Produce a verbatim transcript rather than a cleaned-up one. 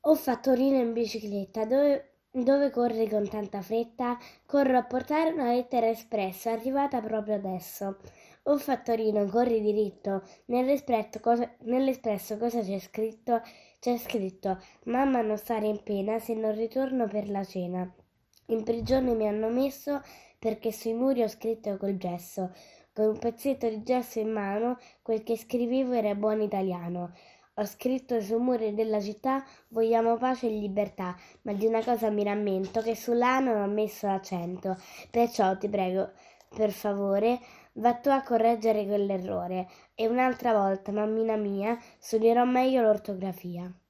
Oh fattorino in bicicletta, dove, dove corri con tanta fretta? Corro a portare una lettera espressa, arrivata proprio adesso. Oh fattorino, corri diritto. Nell'espresso cosa, nell'espresso cosa c'è scritto? C'è scritto: Mamma non stare in pena se non ritorno per la cena. In prigione mi hanno messo perché sui muri ho scritto col gesso. Con un pezzetto di gesso in mano, quel che scrivevo era buon italiano. Ho scritto sui muri della città: vogliamo pace e libertà, ma di una cosa mi rammento, che sull'A non ho messo l'accento. Perciò ti prego, per favore, va tu a correggere quell'errore. E un'altra volta, mammina mia, studierò meglio l'ortografia.